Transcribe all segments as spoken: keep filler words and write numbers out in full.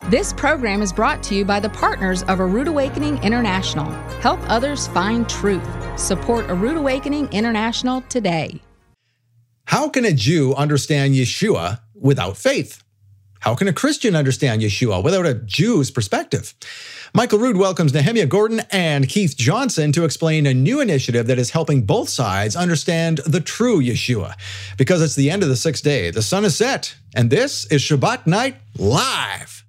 This program is brought to you by the partners of A Rood Awakening International. Help others find truth. Support A Rood Awakening International today. How can a Jew understand Yeshua without faith? How can a Christian understand Yeshua without a Jew's perspective? Michael Rood welcomes Nehemiah Gordon and Keith Johnson to explain a new initiative that is helping both sides understand the true Yeshua. Because it's the end of the sixth day, the sun is set, and this is Shabbat Night Live.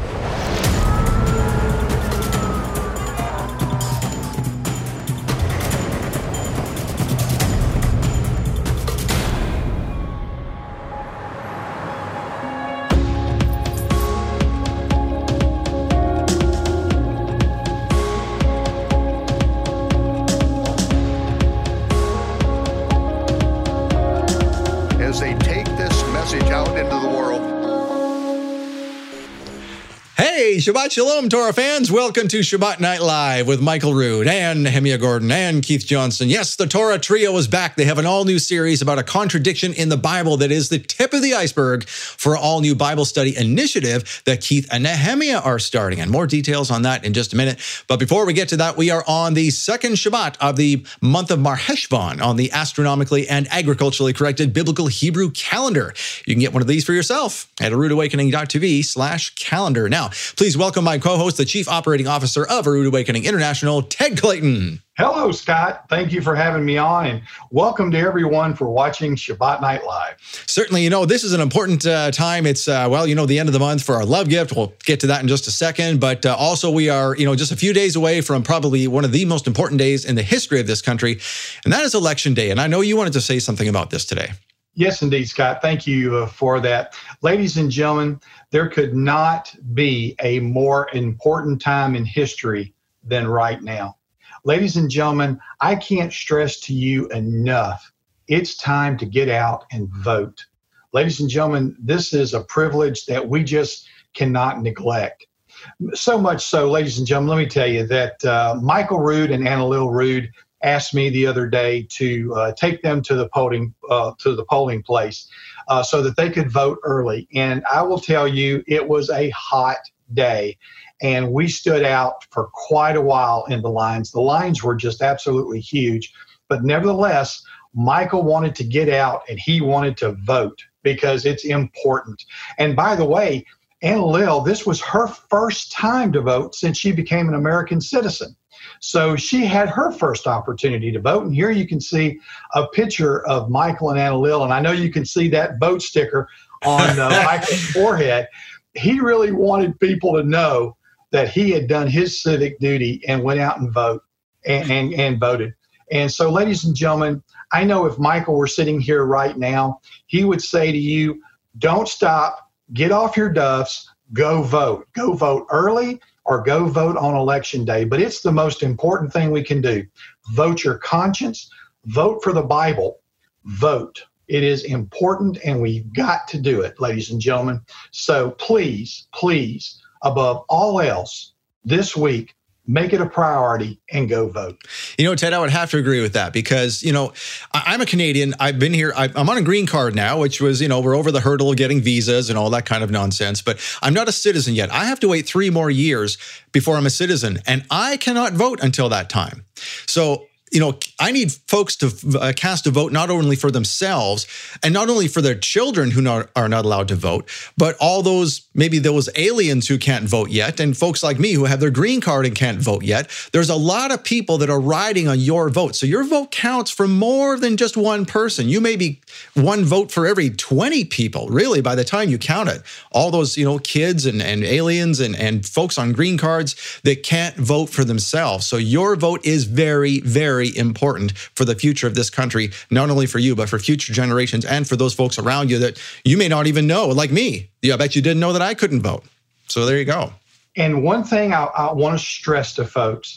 Hey, Shabbat Shalom, Torah fans. Welcome to Shabbat Night Live with Michael Rood and Nehemiah Gordon and Keith Johnson. Yes, the Torah Trio is back. They have an all-new series about a contradiction in the Bible that is the tip of the iceberg for an all-new Bible study initiative that Keith and Nehemiah are starting. And more details on that in just a minute. But before we get to that, we are on the second Shabbat of the month of Mar Heshvan on the astronomically and agriculturally corrected biblical Hebrew calendar. You can get one of these for yourself at a rood awakening dot t v slash calendar. Now, please welcome my co-host, the Chief Operating Officer of A Rood Awakening International, Ted Clayton. Hello, Scott. Thank you for having me on, and welcome to everyone for watching Shabbat Night Live. Certainly, you know, this is an important uh, time. It's, uh, well, you know, the end of the month for our love gift. We'll get to that in just a second, but uh, also we are, you know, just a few days away from probably one of the most important days in the history of this country, and that is Election Day. And I know you wanted to say something about this today. Yes, indeed, Scott. Thank you uh, for that. Ladies and gentlemen, there could not be a more important time in history than right now. Ladies and gentlemen, I can't stress to you enough, it's time to get out and vote. Ladies and gentlemen, this is a privilege that we just cannot neglect. So much so, ladies and gentlemen, let me tell you that uh, Michael Rood and Anna Lil Rood asked me the other day to uh, take them to the polling uh, to the polling place uh, so that they could vote early. And I will tell you, it was a hot day, and we stood out for quite a while in the lines. The lines were just absolutely huge, but nevertheless, Michael wanted to get out and he wanted to vote because it's important. And by the way, Anna Lil, this was her first time to vote since she became an American citizen. So she had her first opportunity to vote. And here you can see a picture of Michael and Anna Lil. And I know you can see that vote sticker on uh, Michael's forehead. He really wanted people to know that he had done his civic duty and went out and vote and, and, and voted. And so, ladies and gentlemen, I know if Michael were sitting here right now, he would say to you, don't stop, get off your duffs, go vote. Go vote early, or go vote on Election Day. But it's the most important thing we can do. Vote your conscience, vote for the Bible, vote. It is important, and we've got to do it, ladies and gentlemen. So please, please, above all else, this week, make it a priority and go vote. You know, Ted, I would have to agree with that because, you know, I'm a Canadian. I've been here. I'm on a green card now, which was, you know, we're over the hurdle of getting visas and all that kind of nonsense. But I'm not a citizen yet. I have to wait three more years before I'm a citizen, and I cannot vote until that time. So, you know, I need folks to uh, cast a vote not only for themselves and not only for their children who not, are not allowed to vote, but all those, maybe those aliens who can't vote yet, and folks like me who have their green card and can't vote yet. There's a lot of people that are riding on your vote. So your vote counts for more than just one person. You may be one vote for every twenty people, really, by the time you count it. All those, you know, kids and, and aliens and, and folks on green cards that can't vote for themselves. So your vote is very, very important for the future of this country, not only for you, but for future generations and for those folks around you that you may not even know, like me. Yeah, I bet you didn't know that I couldn't vote. So there you go. And one thing I, I want to stress to folks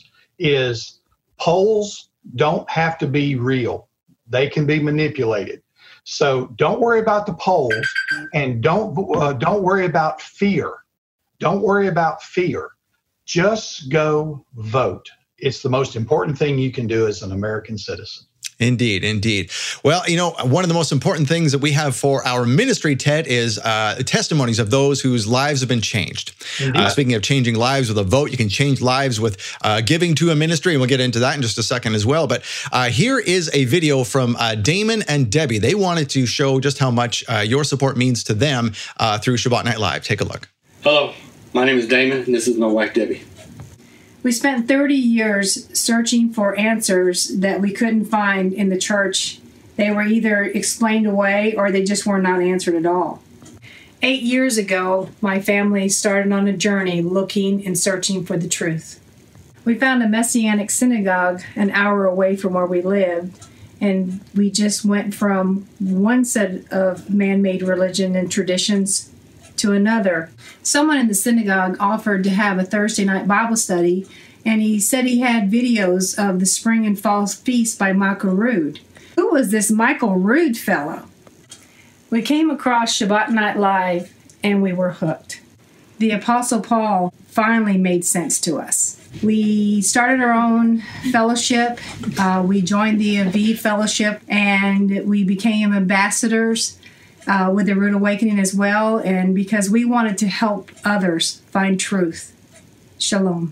is polls don't have to be real. They can be manipulated. So don't worry about the polls, and don't uh, don't worry about fear. Don't worry about fear. Just go vote. It's the most important thing you can do as an American citizen. Indeed, indeed. Well, you know, one of the most important things that we have for our ministry, Ted, is uh, testimonies of those whose lives have been changed. Uh, speaking of changing lives with a vote, you can change lives with uh, giving to a ministry, and we'll get into that in just a second as well. But uh, here is a video from uh, Damon and Debbie. They wanted to show just how much uh, your support means to them uh, through Shabbat Night Live. Take a look. Hello, my name is Damon, and this is my wife, Debbie. We spent thirty years searching for answers that we couldn't find in the church. They were either explained away or they just were not answered at all. Eight years ago, my family started on a journey looking and searching for the truth. We found a Messianic synagogue an hour away from where we lived, and we just went from one set of man-made religion and traditions to another. Someone in the synagogue offered to have a Thursday night Bible study, and he said he had videos of the spring and fall feast by Michael Rood. Who was this Michael Rood fellow? We came across Shabbat Night Live, and we were hooked. The Apostle Paul finally made sense to us. We started our own fellowship. Uh, we joined the Aviv Fellowship, and we became ambassadors Uh, with the Rood Awakening as well, and because we wanted to help others find truth. Shalom.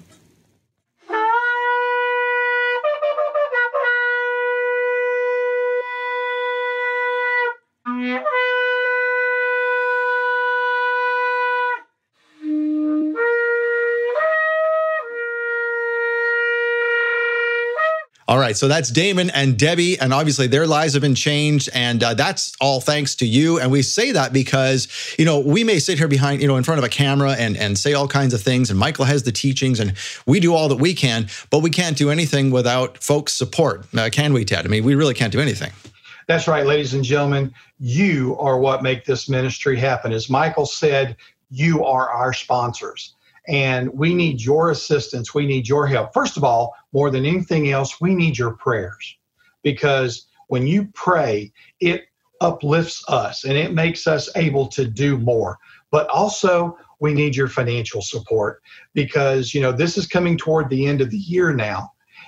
All right, so that's Damon and Debbie, and obviously their lives have been changed, and uh, that's all thanks to you. And we say that because, you know, we may sit here behind, you know, in front of a camera and, and say all kinds of things, and Michael has the teachings, and we do all that we can, but we can't do anything without folks' support. Uh, can we, Ted? I mean, we really can't do anything. That's right, ladies and gentlemen. You are what make this ministry happen. As Michael said, you are our sponsors. And we need your assistance. We need your help. First of all, more than anything else, we need your prayers. Because when you pray, it uplifts us and it makes us able to do more. But also, we need your financial support because, you know, this is coming toward the end of the year now.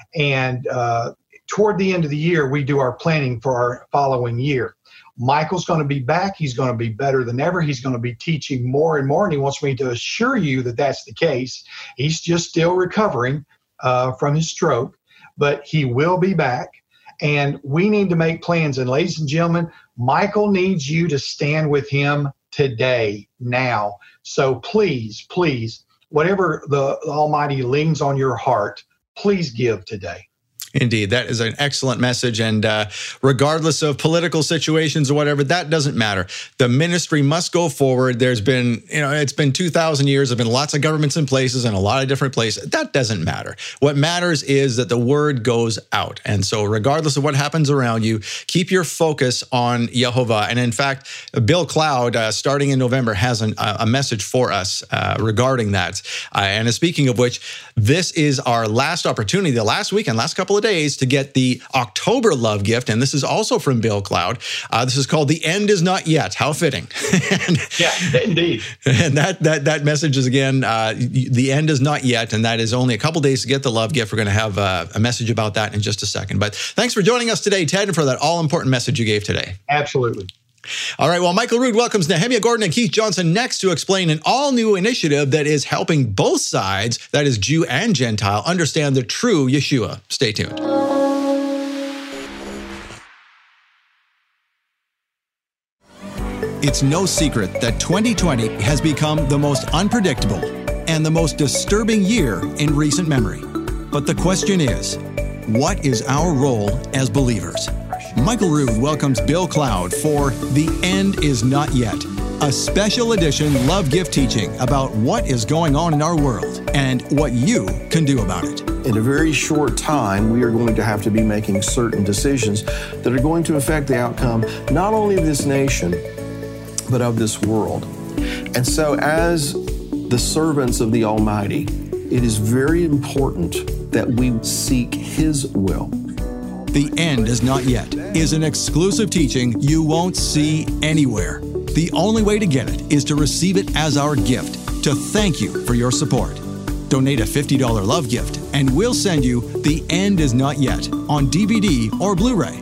And uh, toward the end of the year, we do our planning for our following year. Michael's going to be back. He's going to be better than ever. He's going to be teaching more and more, and he wants me to assure you that that's the case. He's just still recovering uh, from his stroke, but he will be back, and we need to make plans. And ladies and gentlemen, Michael needs you to stand with him today, now. So please, please, whatever the Almighty leans on your heart, please give today. Indeed, that is an excellent message. And uh, regardless of political situations or whatever, that doesn't matter. The ministry must go forward. There's been, you know, it's been two thousand years. There've been lots of governments in places and a lot of different places. That doesn't matter. What matters is that the word goes out. And so regardless of what happens around you, keep your focus on Yehovah. And in fact, Bill Cloud, uh, starting in November, has an, uh, a message for us uh, regarding that. Uh, and speaking of which, this is our last opportunity, the last weekend, last couple of days to get the October love gift. And this is also from Bill Cloud. Uh, this is called The End Is Not Yet. How fitting. and, yeah, indeed. And that that that message is, again, uh, the end is not yet. And that is only a couple days to get the love gift. We're going to have uh, a message about that in just a second. But thanks for joining us today, Ted, and for that all-important message you gave today. Absolutely. All right, well, Michael Rood welcomes Nehemiah Gordon and Keith Johnson next to explain an all-new initiative that is helping both sides, that is Jew and Gentile, understand the true Yeshua. Stay tuned. It's no secret that twenty twenty has become the most unpredictable and the most disturbing year in recent memory. But the question is, what is our role as believers? Michael Rood welcomes Bill Cloud for The End Is Not Yet, a special edition love gift teaching about what is going on in our world and what you can do about it. In a very short time, we are going to have to be making certain decisions that are going to affect the outcome not only of this nation, but of this world. And so as the servants of the Almighty, it is very important that we seek His will. The End Is Not Yet is an exclusive teaching you won't see anywhere. The only way to get it is to receive it as our gift, to thank you for your support. Donate a fifty dollars love gift, and we'll send you The End Is Not Yet on D V D or Blu-ray.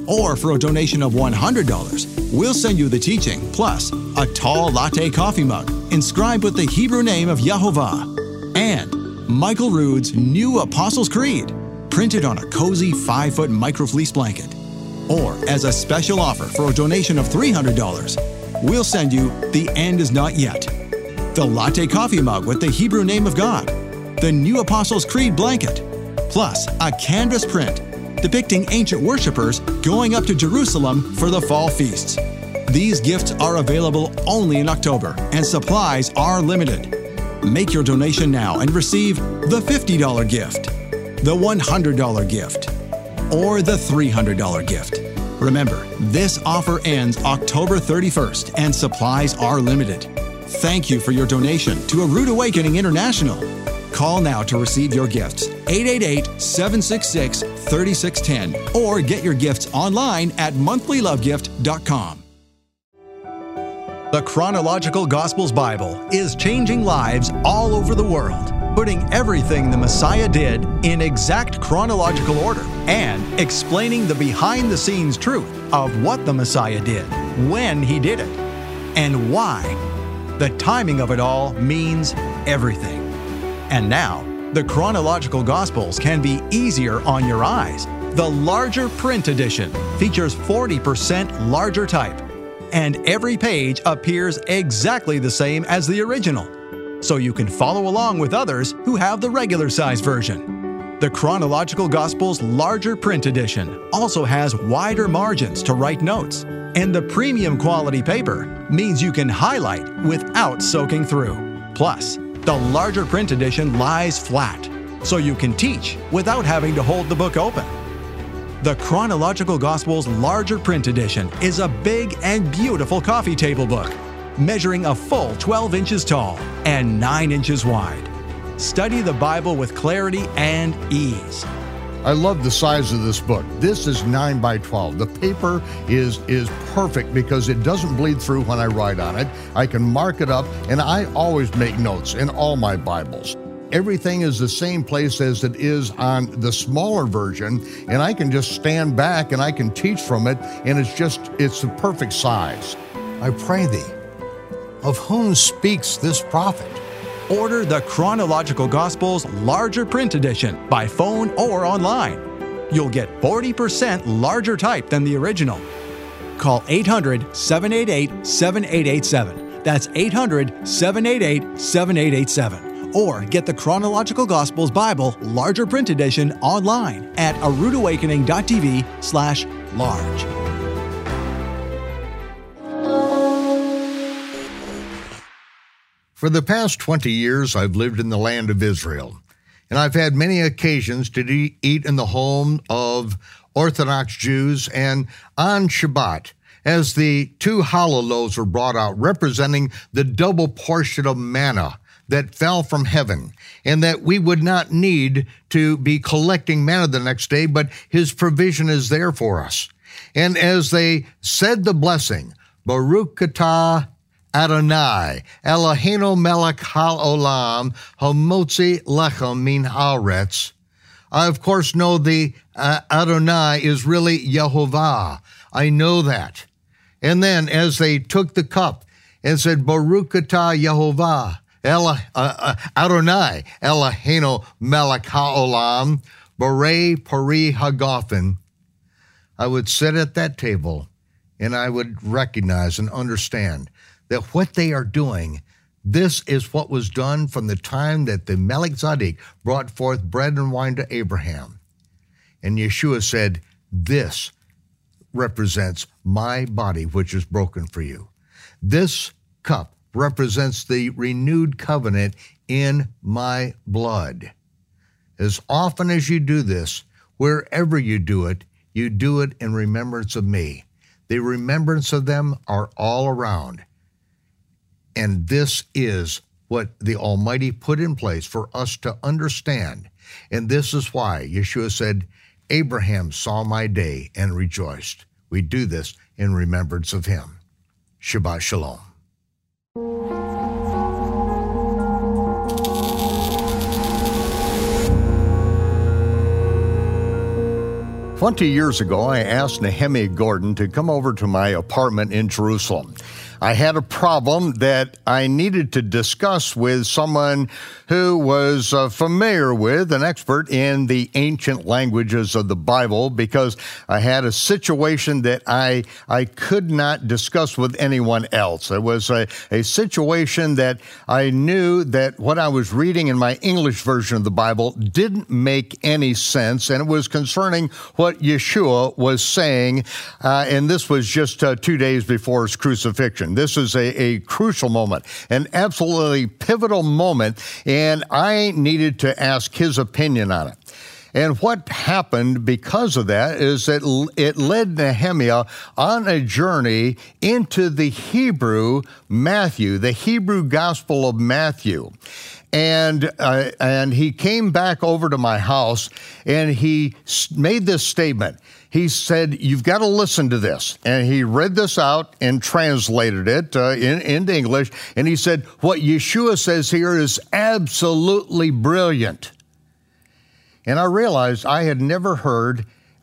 Or for a donation of one hundred dollars, we'll send you the teaching plus a tall latte coffee mug inscribed with the Hebrew name of Yehovah and Michael Rood's new Apostles' Creed printed on a cozy five-foot microfleece blanket. Or as a special offer for a donation of three hundred dollars, we'll send you The End Is Not Yet, the latte coffee mug with the Hebrew name of God, the new Apostles' Creed blanket, plus a canvas print depicting ancient worshipers going up to Jerusalem for the fall feasts. These gifts are available only in October, and supplies are limited. Make your donation now and receive the fifty dollars gift, the one hundred dollars gift, or the three hundred dollars gift. Remember, this offer ends October thirty-first, and supplies are limited. Thank you for your donation to A Rood Awakening International. Call now to receive your gifts, eight eight eight, seven six six, three six one zero, or get your gifts online at monthly love gift dot com. The Chronological Gospels Bible is changing lives all over the world, putting everything the Messiah did in exact chronological order and explaining the behind-the-scenes truth of what the Messiah did, when he did it, and why. The timing of it all means everything. And now, the Chronological Gospels can be easier on your eyes. The larger print edition features forty percent larger type, and every page appears exactly the same as the original, so you can follow along with others who have the regular size version. The Chronological Gospels larger print edition also has wider margins to write notes, and the premium quality paper means you can highlight without soaking through. Plus, the larger print edition lies flat, so you can teach without having to hold the book open. The Chronological Gospels larger print edition is a big and beautiful coffee table book, measuring a full twelve inches tall and nine inches wide. Study the Bible with clarity and ease. I love the size of this book. This is nine by twelve. The paper is, is perfect because it doesn't bleed through when I write on it. I can mark it up, and I always make notes in all my Bibles. Everything is the same place as it is on the smaller version, and I can just stand back and I can teach from it, and it's just, it's the perfect size. I pray thee, of whom speaks this prophet? Order the Chronological Gospels larger print edition by phone or online. You'll get forty percent larger type than the original. Call eight hundred, seven eight eight, seven eight eight seven. That's eight hundred, seven eight eight, seven eight eight seven. Or get the Chronological Gospels Bible larger print edition online at a rood awakening dot t v slash large. For the past twenty years, I've lived in the land of Israel, and I've had many occasions to de- eat in the home of Orthodox Jews, and on Shabbat, as the two challah loaves were brought out, representing the double portion of manna that fell from heaven, and that we would not need to be collecting manna the next day, but his provision is there for us. And as they said the blessing, Baruch atah Adonai, Eloheinu melech haolam, hamotzi lechem min haaretz. I, of course, know the uh, Adonai is really Yehovah. I know that. And then as they took the cup and said, Baruch atah Yehovah, El, uh, uh, Adonai, Eloheinu melech haolam, Borei pari hagafen, I would sit at that table and I would recognize and understand that what they are doing, this is what was done from the time that the Melech Tzedek brought forth bread and wine to Abraham. And Yeshua said, this represents my body, which is broken for you. This cup represents the renewed covenant in my blood. As often as you do this, wherever you do it, you do it in remembrance of me. The remembrance of them are all around. And this is what the Almighty put in place for us to understand. And this is why Yeshua said, Abraham saw my day and rejoiced. We do this in remembrance of him. Shabbat Shalom. twenty years ago, I asked Nehemiah Gordon to come over to my apartment in Jerusalem. I had a problem that I needed to discuss with someone who was uh, familiar with, an expert in the ancient languages of the Bible, because I had a situation that I I could not discuss with anyone else. It was a, a situation that I knew that what I was reading in my English version of the Bible didn't make any sense, and it was concerning what Yeshua was saying, uh, and this was just uh, two days before his crucifixion. This is a, a crucial moment, an absolutely pivotal moment, and I needed to ask his opinion on it. And what happened because of that is that it led Nehemiah on a journey into the Hebrew Matthew, the Hebrew Gospel of Matthew. And uh, and he came back over to my house, and he made this statement. He said, "You've got to listen to this." And he read this out and translated it uh, in, into English. And he said, "What Yeshua says here is absolutely brilliant." And I realized I had never heard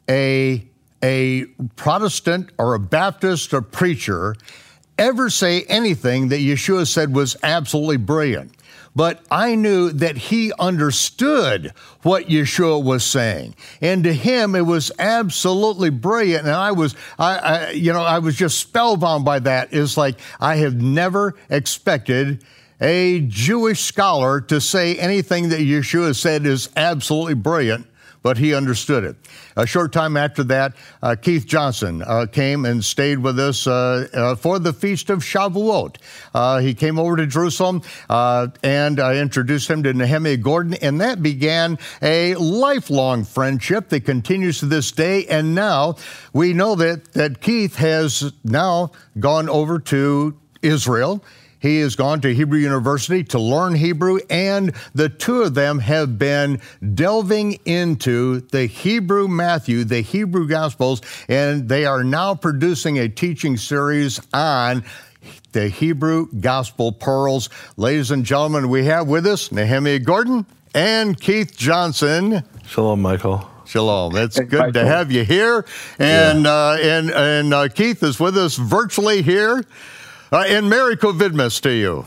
a, a Protestant or a Baptist or preacher ever say anything that Yeshua said was absolutely brilliant. But I knew that he understood what Yeshua was saying, and to him it was absolutely brilliant. And I was, I, I, you know, I was just spellbound by that. It's like I have never expected a Jewish scholar to say anything that Yeshua said is absolutely brilliant, but he understood it. A short time after that, uh, Keith Johnson uh, came and stayed with us uh, uh, for the Feast of Shavuot. Uh, he came over to Jerusalem, uh, and I introduced him to Nehemiah Gordon, and that began a lifelong friendship that continues to this day. And now we know that, that Keith has now gone over to Israel. He has gone to Hebrew University to learn Hebrew, and the two of them have been delving into the Hebrew Matthew, the Hebrew Gospels, and they are now producing a teaching series on the Hebrew Gospel Pearls. Ladies and gentlemen, we have with us Nehemiah Gordon and Keith Johnson. Shalom, Michael. Shalom. It's hey, good Michael. to have you here. And, yeah. uh, and, and uh, Keith is with us virtually here. Uh, and Merry Covidmas to you.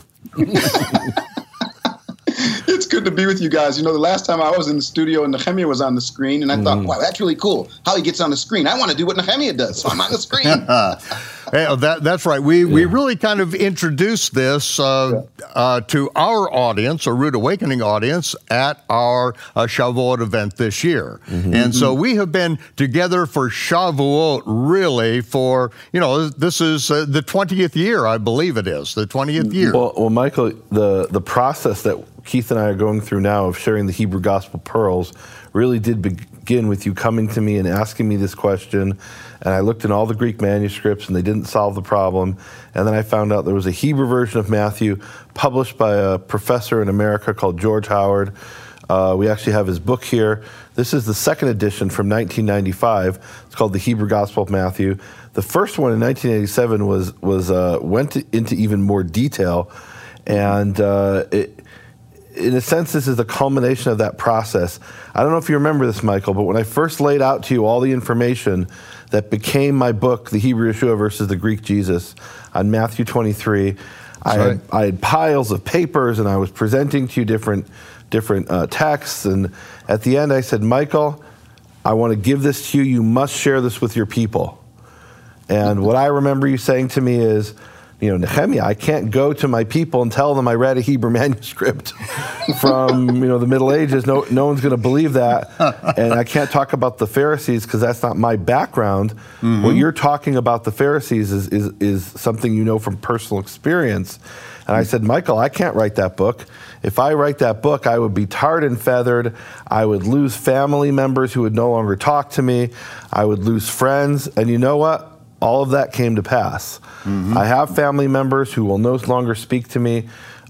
It's good to be with you guys. You know, the last time I was in the studio and Nehemiah was on the screen, and I mm. thought, wow, that's really cool how he gets on the screen. I want to do what Nehemiah does, so I'm on the screen. Hey, that, that's right. We yeah. we really kind of introduced this uh, yeah. uh, to our audience, a Root Awakening audience, at our uh, Shavuot event this year. Mm-hmm. And so we have been together for Shavuot really for, you know, this is uh, the twentieth year, I believe it is, the twentieth year. Well, well, Michael, the, the process that Keith and I are going through now of sharing the Hebrew Gospel Pearls really did begin with you coming to me and asking me this question. And I looked in all the Greek manuscripts, and they didn't solve the problem. And then I found out there was a Hebrew version of Matthew published by a professor in America called George Howard. Uh, we actually have his book here. This is the second edition from nineteen ninety-five. It's called The Hebrew Gospel of Matthew. The first one in nineteen eighty-seven was was uh, went to, into even more detail, and uh, it, in a sense, this is the culmination of that process. I don't know if you remember this, Michael, but when I first laid out to you all the information that became my book, The Hebrew Yeshua versus the Greek Jesus, on Matthew twenty-three, I had, I had piles of papers, and I was presenting to you different different uh, texts. And at the end, I said, Michael, I want to give this to you. You must share this with your people. And what I remember you saying to me is, you know, Nehemiah, I can't go to my people and tell them I read a Hebrew manuscript from, you know, the Middle Ages. No, no one's going to believe that. And I can't talk about the Pharisees because that's not my background. Mm-hmm. What you're talking about the Pharisees is, is, is something you know from personal experience. And I said, Michael, I can't write that book. If I write that book, I would be tarred and feathered. I would lose family members who would no longer talk to me. I would lose friends. And you know what? All of that came to pass. Mm-hmm. I have family members who will no longer speak to me.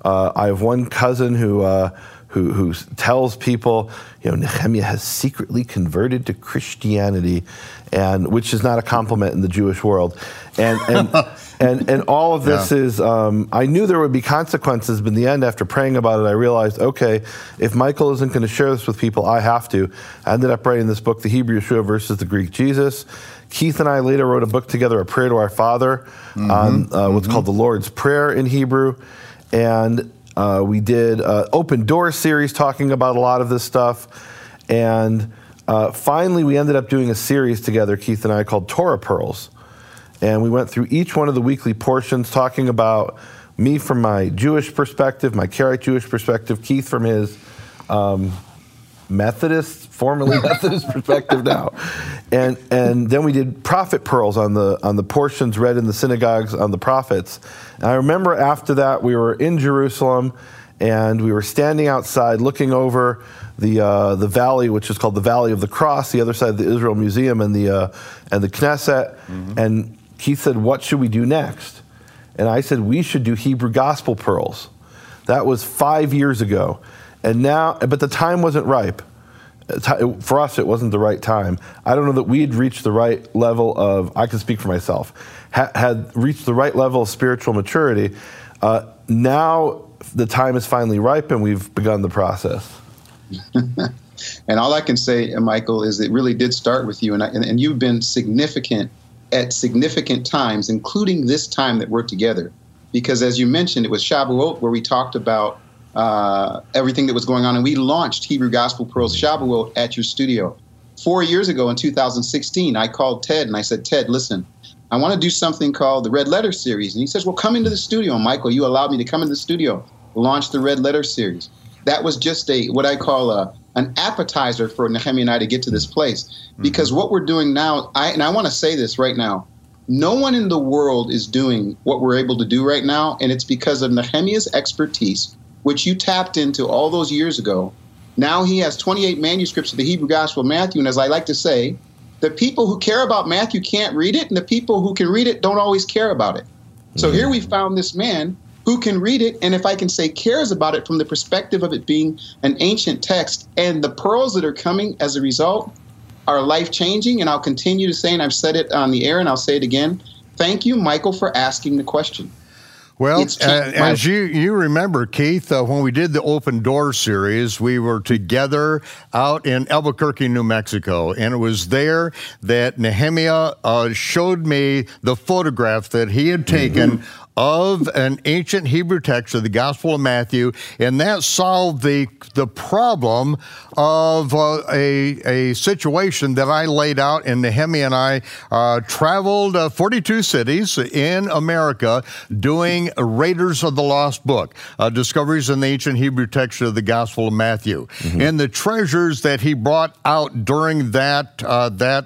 Uh, I have one cousin who, uh, who who tells people, you know, Nehemiah has secretly converted to Christianity, and which is not a compliment in the Jewish world. And and and, and all of this yeah. is, um, I knew there would be consequences, but in the end, after praying about it, I realized, okay, if Michael isn't going to share this with people, I have to. I ended up writing this book, The Hebrew Yeshua versus the Greek Jesus. Keith and I later wrote a book together, A Prayer to Our Father, mm-hmm. on uh, what's mm-hmm. called the Lord's Prayer in Hebrew. And uh, we did an Open Door series talking about a lot of this stuff. And uh, finally, we ended up doing a series together, Keith and I, called Torah Pearls. And we went through each one of the weekly portions, talking about me from my Jewish perspective, my Karaite Jewish perspective, Keith from his um, Methodist, formerly Methodist perspective now. And and then we did prophet pearls on the on the portions read in the synagogues on the prophets. And I remember after that we were in Jerusalem and we were standing outside looking over the uh, the valley, which is called the Valley of the Cross, the other side of the Israel Museum and the uh, and the Knesset. Mm-hmm. And Keith said, "What should we do next?" And I said, "We should do Hebrew gospel pearls." That was five years ago. And now, but the time wasn't ripe. For us, it wasn't the right time. I don't know that we had reached the right level of, I can speak for myself, ha- had reached the right level of spiritual maturity. Uh, now the time is finally ripe and we've begun the process. And all I can say, Michael, is it really did start with you. And, I, and, and you've been significant at significant times, including this time that we're together. Because as you mentioned, it was Shavuot where we talked about Uh, everything that was going on. And we launched Hebrew Gospel Pearls Shavuot at your studio. Four years ago in two thousand sixteen, I called Ted and I said, "Ted, listen, I want to do something called the Red Letter Series." And he says, "Well, come into the studio." And Michael, you allowed me to come into the studio, launch the Red Letter Series. That was just a what I call a, an appetizer for Nehemiah and I to get to this place. Because mm-hmm. what we're doing now, I, and I want to say this right now, no one in the world is doing what we're able to do right now. And it's because of Nehemiah's expertise, which you tapped into all those years ago. Now he has twenty-eight manuscripts of the Hebrew Gospel of Matthew. And as I like to say, the people who care about Matthew can't read it, and the people who can read it don't always care about it. So here we found this man who can read it, and if I can say cares about it from the perspective of it being an ancient text. And the pearls that are coming as a result are life-changing, and I'll continue to say, and I've said it on the air, and I'll say it again, thank you, Michael, for asking the question. Well, uh, as you, you remember, Keith, uh, when we did the Open Door series, we were together out in Albuquerque, New Mexico, and it was there that Nehemiah uh, showed me the photograph that he had taken mm-hmm. of an ancient Hebrew text of the Gospel of Matthew, and that solved the the problem of uh, a, a situation that I laid out, and Nehemiah and I uh, traveled uh, forty-two cities in America doing Raiders of the Lost Book, uh, discoveries in the ancient Hebrew text of the Gospel of Matthew. Mm-hmm. And the treasures that he brought out during that, uh, that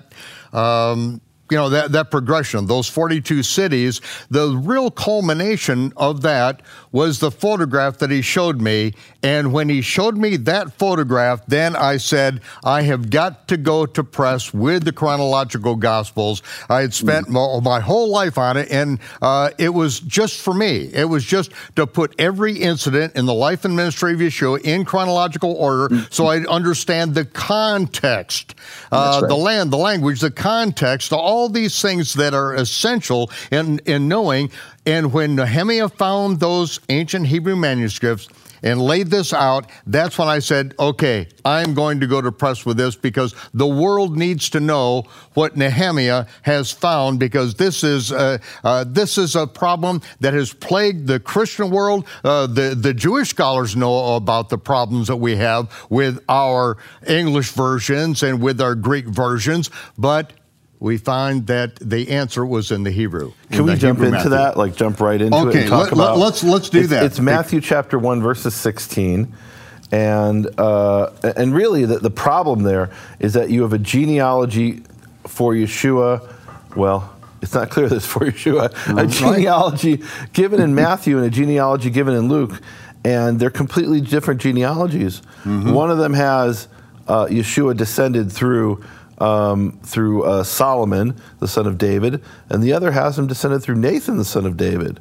um, you know, that, that progression, those forty-two cities, the real culmination of that was the photograph that he showed me. And when he showed me that photograph, then I said, I have got to go to press with the chronological Gospels. I had spent my, my whole life on it, and uh, it was just for me. It was just to put every incident in the life and ministry of Yeshua in chronological order so I'd understand the context, uh, right. the land, the language, the context, all all these things that are essential in, in knowing. And when Nehemiah found those ancient Hebrew manuscripts and laid this out, that's when I said, okay, I'm going to go to press with this because the world needs to know what Nehemiah has found, because this is a, uh, this is a problem that has plagued the Christian world. Uh, the, the Jewish scholars know about the problems that we have with our English versions and with our Greek versions, but we find that the answer was in the Hebrew. Can we jump into Matthew. that? Like jump right into okay, it and talk let, about? Let's let's do it's, that. It's Matthew chapter one, verses sixteen, and uh, and really the, the problem there is that you have a genealogy for Yeshua. Well, it's not clear that it's for Yeshua. Mm-hmm. A genealogy right. given in Matthew and a genealogy given in Luke, and they're completely different genealogies. Mm-hmm. One of them has uh, Yeshua descended through. Um, through uh, Solomon, the son of David, and the other has him descended through Nathan, the son of David.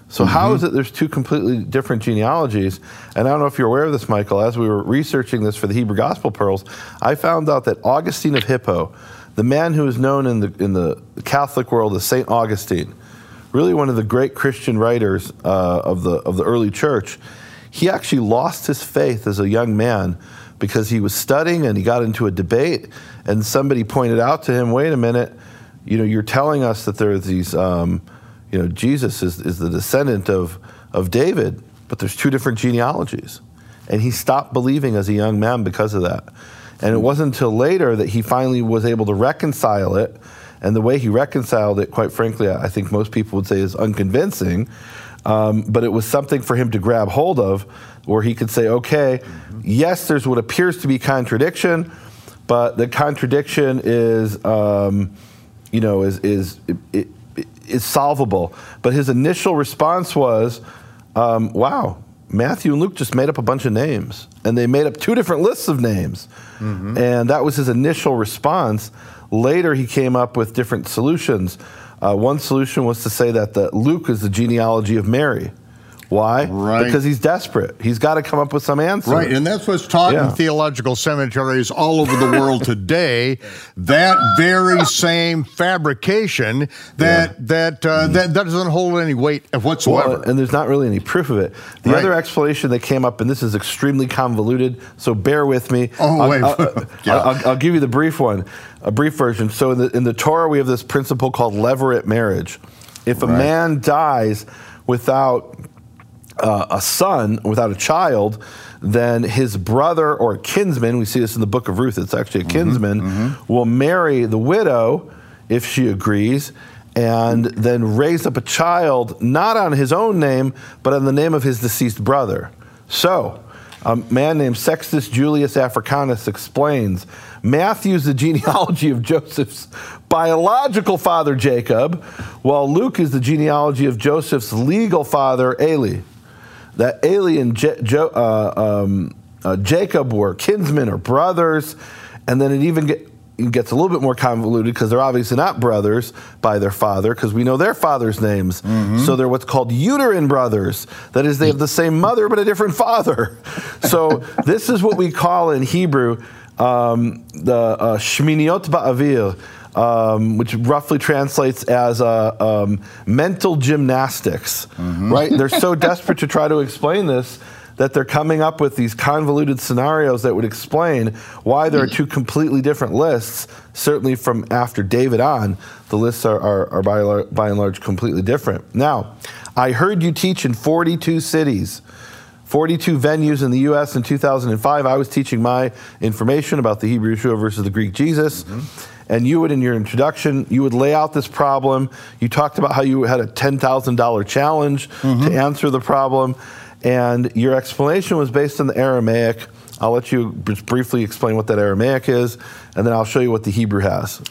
So mm-hmm. how is it there's two completely different genealogies? And I don't know if you're aware of this, Michael. As we were researching this for the Hebrew Gospel Pearls, I found out that Augustine of Hippo, the man who is known in the in the Catholic world as Saint Augustine, really one of the great Christian writers uh, of the of the early church, he actually lost his faith as a young man because he was studying and he got into a debate, and somebody pointed out to him, wait a minute, you know, you're telling us that there's these, um, you know, Jesus is, is the descendant of, of David, but there's two different genealogies. And he stopped believing as a young man because of that. And it wasn't until later that he finally was able to reconcile it. And the way he reconciled it, quite frankly, I think most people would say is unconvincing. Um, but it was something for him to grab hold of where he could say, okay, mm-hmm. yes, there's what appears to be contradiction, but the contradiction is, um, you know, is is it, it, is solvable. But his initial response was, um, wow, Matthew and Luke just made up a bunch of names, and they made up two different lists of names. Mm-hmm. And that was his initial response. Later, he came up with different solutions. Uh, one solution was to say that the Luke is the genealogy of Mary. Why? Right. Because he's desperate. He's got to come up with some answer. Right, and that's what's taught yeah. in theological seminaries all over the world today. That very same fabrication that yeah. that, uh, mm. that that doesn't hold any weight whatsoever. Well, and there's not really any proof of it. The right. other explanation that came up, and this is extremely convoluted, so bear with me. Oh, I'll, wait. I'll, yeah. I'll, I'll give you the brief one, a brief version. So in the, in the Torah, we have this principle called levirate marriage. If a right. man dies without Uh, a son, without a child, then his brother or kinsman, we see this in the book of Ruth, it's actually a kinsman, mm-hmm, mm-hmm. will marry the widow if she agrees, and then raise up a child not on his own name, but on the name of his deceased brother. So, a man named Sextus Julius Africanus explains, Matthew's the genealogy of Joseph's biological father, Jacob, while Luke is the genealogy of Joseph's legal father, Eli. That Eli and Je- jo- uh, um, uh, Jacob were kinsmen or brothers, and then it even get, it gets a little bit more convoluted because they're obviously not brothers by their father because we know their father's names. Mm-hmm. So they're what's called uterine brothers. That is, they have the same mother but a different father. So this is what we call in Hebrew um, the uh, Shminiot Ba'avil, Um, which roughly translates as uh, um, mental gymnastics, mm-hmm. right? They're so desperate to try to explain this that they're coming up with these convoluted scenarios that would explain why there are two completely different lists. Certainly from after David on, the lists are, are, are by, by and large completely different. Now, I heard you teach in forty-two cities, forty-two venues in the U S in two thousand five. I was teaching my information about the Hebrew Yeshua versus the Greek Jesus. Mm-hmm. And you would, in your introduction, you would lay out this problem. You talked about how you had a ten thousand dollars challenge mm-hmm. to answer the problem. And your explanation was based on the Aramaic. I'll let you just briefly explain what that Aramaic is, and then I'll show you what the Hebrew has.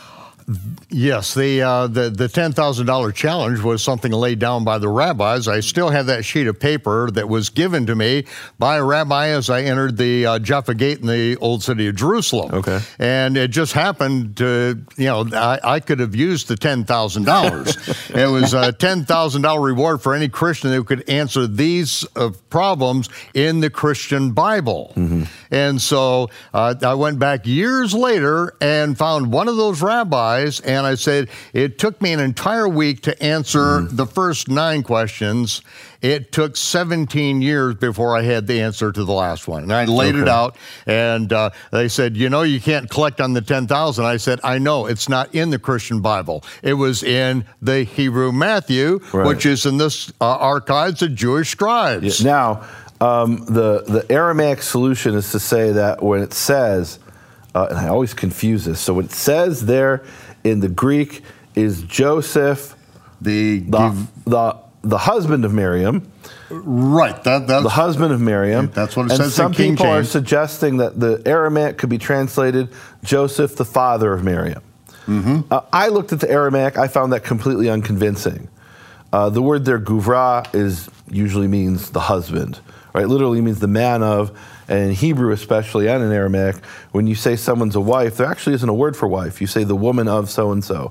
Yes, the uh, the, the ten thousand dollars challenge was something laid down by the rabbis. I still have that sheet of paper that was given to me by a rabbi as I entered the uh, Jaffa Gate in the old city of Jerusalem. Okay. And it just happened to, you know, I, I could have used the ten thousand dollars. It was a ten thousand dollars reward for any Christian who could answer these uh, problems in the Christian Bible. Mm-hmm. And so uh, I went back years later and found one of those rabbis, and I said, it took me an entire week to answer mm. the first nine questions. It took seventeen years before I had the answer to the last one. And I laid okay. it out, and uh, they said, you know, you can't collect on the ten thousand. I said, I know, it's not in the Christian Bible. It was in the Hebrew Matthew, right. which is in the uh, archives of Jewish scribes. Yeah. Now, um, the, the Aramaic solution is to say that when it says, uh, and I always confuse this, so when it says there in the Greek is Joseph, the the, the the husband of Miriam. Right. That, that's, the husband of Miriam. That's what it and says some in King people James. are suggesting that the Aramaic could be translated Joseph, the father of Miriam. Mm-hmm. Uh, I looked at the Aramaic. I found that completely unconvincing. Uh, the word there, guvra, is usually means the husband. Right? Literally means the man of. And in Hebrew especially, and in Aramaic, when you say someone's a wife, there actually isn't a word for wife. You say the woman of so-and-so.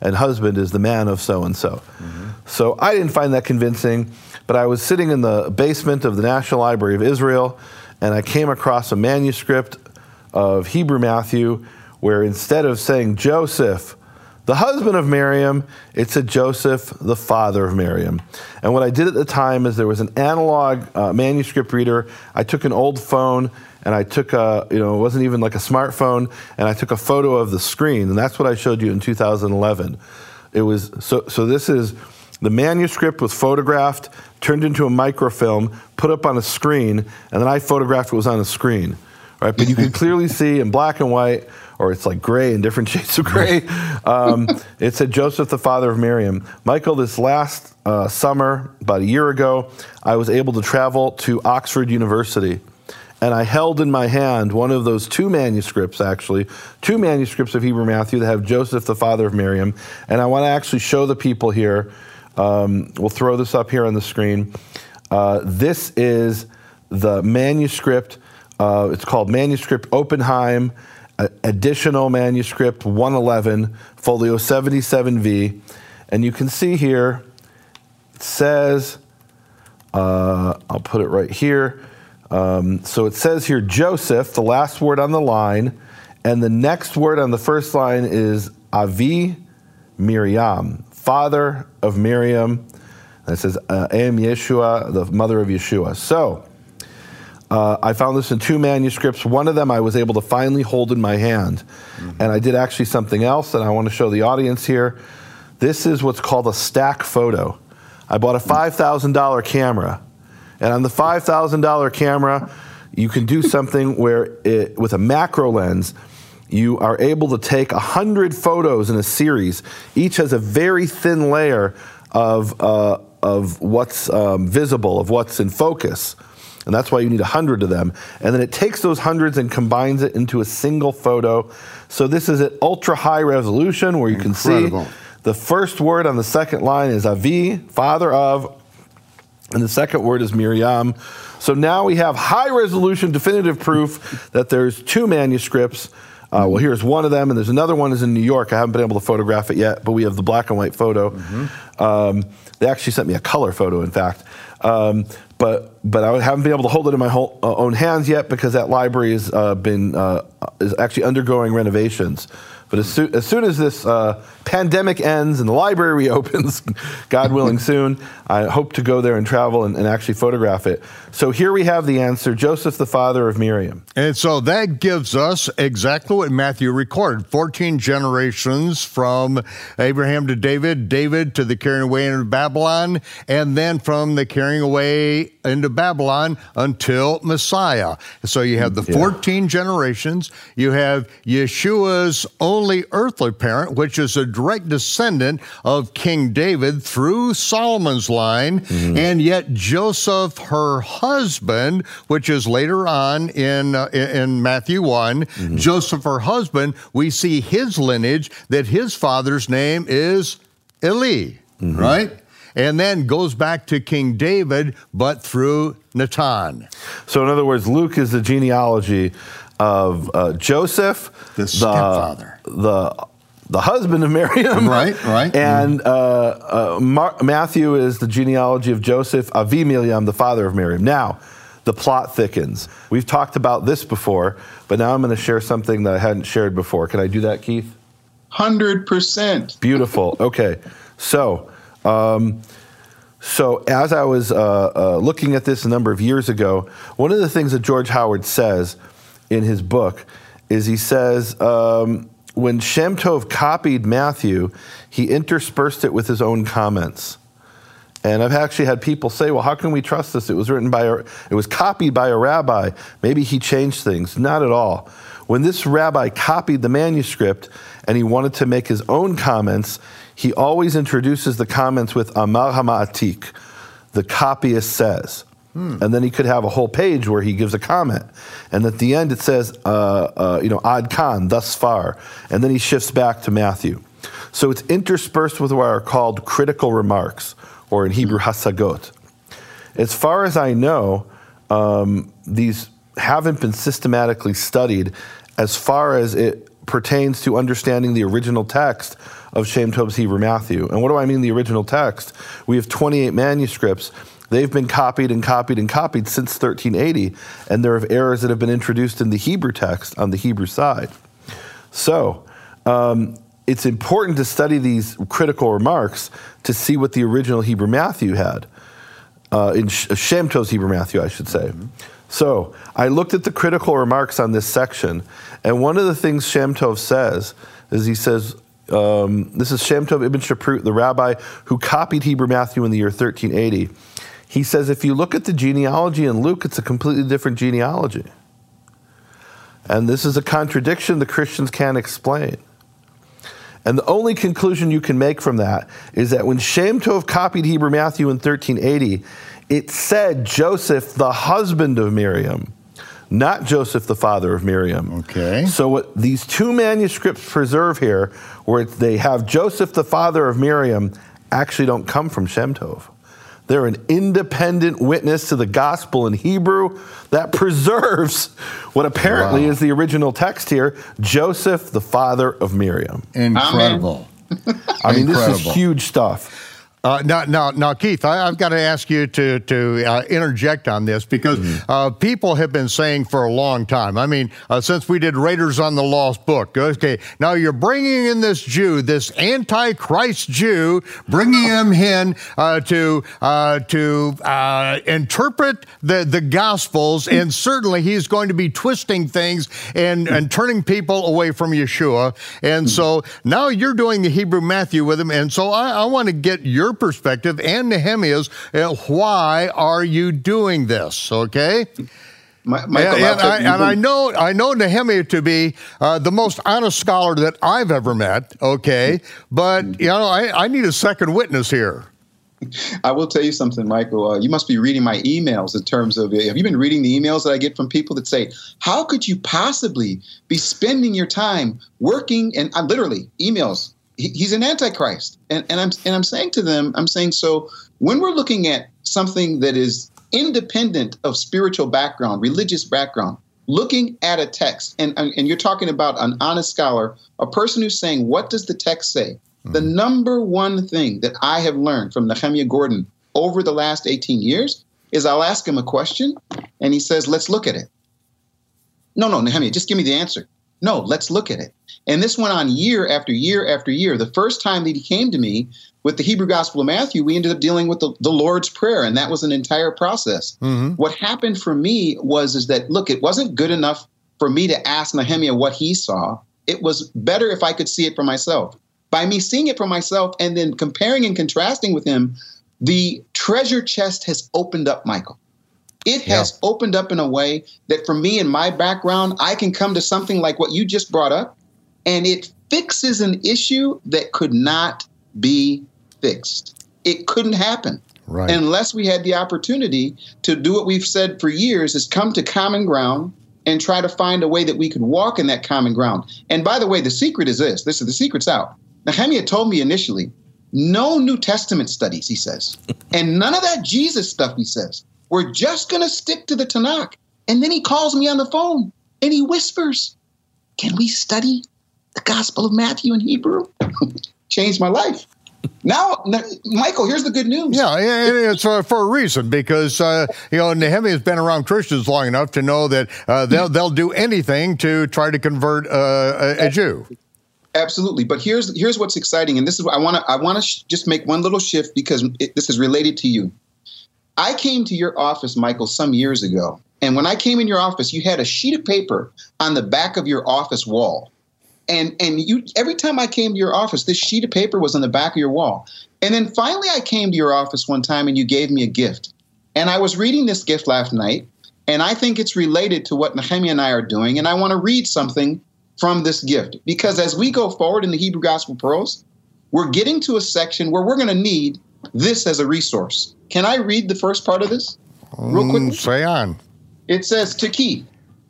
and husband is the man of so-and-so. Mm-hmm. So I didn't find that convincing, but I was sitting in the basement of the National Library of Israel, and I came across a manuscript of Hebrew Matthew where instead of saying Joseph, the husband of Miriam, it said Joseph, the father of Miriam. And what I did at the time is there was an analog uh, manuscript reader. I took an old phone and I took a, you know, it wasn't even like a smartphone, and I took a photo of the screen, and that's what I showed you in two thousand eleven. It was, so, so this is, the manuscript was photographed, turned into a microfilm, put up on a screen, and then I photographed what was on the screen, right? But you can clearly see in black and white, or it's like gray in different shades of gray. Um, it said Joseph, the father of Miriam. Michael, this last uh, summer, about a year ago, I was able to travel to Oxford University, and I held in my hand one of those two manuscripts, actually, two manuscripts of Hebrew Matthew that have Joseph, the father of Miriam. And I want to actually show the people here. Um, we'll throw this up here on the screen. Uh, this is the manuscript. Uh, it's called Manuscript Oppenheim, uh, Additional Manuscript one eleven, Folio seventy-seven V. And you can see here, it says, uh, I'll put it right here. Um, so it says here, Joseph, the last word on the line, and the next word on the first line is Avi Miriam, father of Miriam. And it says, uh, Am Yeshua, the mother of Yeshua. So uh, I found this in two manuscripts. One of them I was able to finally hold in my hand. Mm-hmm. And I did actually something else, and I want to show the audience here. This is what's called a stack photo. I bought a five thousand dollars camera. And on the five thousand dollars camera, you can do something where, it, with a macro lens, you are able to take one hundred photos in a series. Each has a very thin layer of, uh, of what's um, visible, of what's in focus. And that's why you need one hundred of them. And then it takes those hundreds and combines it into a single photo. So this is at ultra high resolution where you Incredible. Can see the first word on the second line is Avi, father of, and the second word is Miriam. So now we have high-resolution definitive proof that there's two manuscripts. Uh, well, here's one of them, and there's another one is in New York. I haven't been able to photograph it yet, but we have the black and white photo. Mm-hmm. Um, they actually sent me a color photo, in fact. Um, but but I haven't been able to hold it in my whole, uh, own hands yet because that library has uh, been uh, is actually undergoing renovations. But as, soo- as soon as this uh, pandemic ends and the library reopens, God willing soon, I hope to go there and travel and, and actually photograph it. So here we have the answer, Joseph, the father of Miriam. And so that gives us exactly what Matthew recorded, fourteen generations from Abraham to David, David to the carrying away into Babylon, and then from the carrying away into Babylon until Messiah. So you have the fourteen yeah. generations, you have Yeshua's only earthly parent, which is a direct descendant of King David through Solomon's line, mm-hmm. and yet Joseph, her husband, which is later on in uh, in Matthew one, mm-hmm. Joseph, her husband, we see his lineage, that his father's name is Eli, mm-hmm. right? And then goes back to King David, but through Natan. So in other words, Luke is the genealogy of uh, Joseph, the stepfather, the, the the husband of Miriam, right, right, and uh, uh, Mar- Matthew is the genealogy of Joseph, Avi Miriam, the father of Miriam. Now, the plot thickens. We've talked about this before, but now I'm going to share something that I hadn't shared before. Can I do that, Keith? one hundred percent. Beautiful. Okay, so. Um, so as I was uh, uh, looking at this a number of years ago, one of the things that George Howard says in his book is he says um, when Shem Tov copied Matthew, he interspersed it with his own comments. And I've actually had people say, well, how can we trust this? It was written by, a, it was copied by a rabbi. Maybe he changed things. Not at all. When this rabbi copied the manuscript and he wanted to make his own comments, he always introduces the comments with Amar Hama'atik, the copyist says. Hmm. And then he could have a whole page where he gives a comment. And at the end it says, uh, uh, you know, Ad Kan, thus far. And then he shifts back to Matthew. So it's interspersed with what are called critical remarks, or in Hebrew, hasagot. As far as I know, um, these haven't been systematically studied as far as it pertains to understanding the original text of Shem Tov's Hebrew Matthew. And what do I mean the original text? We have twenty-eight manuscripts. They've been copied and copied and copied since thirteen eighty, and there are errors that have been introduced in the Hebrew text on the Hebrew side. So um, it's important to study these critical remarks to see what the original Hebrew Matthew had, uh, in Shem Tov's Hebrew Matthew, I should say. Mm-hmm. So I looked at the critical remarks on this section, and one of the things Shem Tov says is he says, um, this is Shem Tov Ibn Shaprut, the rabbi who copied Hebrew Matthew in the year thirteen eighty. He says, if you look at the genealogy in Luke, it's a completely different genealogy. And this is a contradiction the Christians can't explain. And the only conclusion you can make from that is that when Shem Tov copied Hebrew Matthew in thirteen eighty, it said Joseph, the husband of Miriam, not Joseph, the father of Miriam. Okay. So what these two manuscripts preserve here, where they have Joseph, the father of Miriam, actually don't come from Shem Tov. They're an independent witness to the gospel in Hebrew that preserves what apparently wow. is the original text here, Joseph, the father of Miriam. Incredible. I mean, Incredible. This is huge stuff. Uh, now, now, now, Keith, I, I've got to ask you to to uh, interject on this because mm-hmm. uh, people have been saying for a long time. I mean, uh, since we did Raiders on the Lost Book. Okay, now you're bringing in this Jew, this antichrist Jew, bringing him in uh, to uh, to uh, interpret the the Gospels, and certainly he's going to be twisting things and and turning people away from Yeshua. And so now you're doing the Hebrew Matthew with him, and so I, I want to get your perspective and Nehemiah's. Uh, why are you doing this? Okay. My, Michael, and, and, I, and I know I know Nehemiah to be uh, the most honest scholar that I've ever met. Okay, but you know I, I need a second witness here. I will tell you something, Michael. Uh, you must be reading my emails in terms of, have you been reading the emails that I get from people that say, how could you possibly be spending your time working, and uh, literally emails, he, he's an antichrist. And, and I'm and I'm saying to them, I'm saying, so when we're looking at something that is independent of spiritual background, religious background, looking at a text, and, and you're talking about an honest scholar, a person who's saying, what does the text say? The number one thing that I have learned from Nehemiah Gordon over the last eighteen years is I'll ask him a question and he says, let's look at it. No, no, Nehemiah, just give me the answer. No, let's look at it. And this went on year after year after year. The first time that he came to me with the Hebrew Gospel of Matthew, we ended up dealing with the, the Lord's Prayer, and that was an entire process. Mm-hmm. What happened for me was is that, look, it wasn't good enough for me to ask Nehemiah what he saw. It was better if I could see it for myself. By me seeing it for myself and then comparing and contrasting with him, the treasure chest has opened up, Michael. It has yeah. opened up in a way that for me and my background, I can come to something like what you just brought up, and it fixes an issue that could not be fixed. It couldn't happen right. unless we had the opportunity to do what we've said for years, is come to common ground and try to find a way that we could walk in that common ground. And by the way, the secret is this. This is the secret's out. Nehemiah told me initially, no New Testament studies, he says, and none of that Jesus stuff, he says. We're just going to stick to the Tanakh. And then he calls me on the phone and he whispers, can we study the Gospel of Matthew in Hebrew? Changed my life. Now, Michael, here's the good news. Yeah, it's uh, for a reason, because, uh, you know, Nehemiah's been around Christians long enough to know that uh, they'll, they'll do anything to try to convert uh, a, a Jew. Absolutely. But here's here's what's exciting. And this is what I want to I want to sh- just make one little shift because it, this is related to you. I came to your office, Michael, some years ago. And when I came in your office, you had a sheet of paper on the back of your office wall. And and you every time I came to your office, this sheet of paper was on the back of your wall. And then finally I came to your office one time and you gave me a gift. And I was reading this gift last night. And I think it's related to what Nehemiah and I are doing. And I want to read something from this gift, because as we go forward in the Hebrew Gospel Pearls, we're getting to a section where we're going to need this as a resource. Can I read the first part of this real quickly? Mm, say on. It says, to Keith,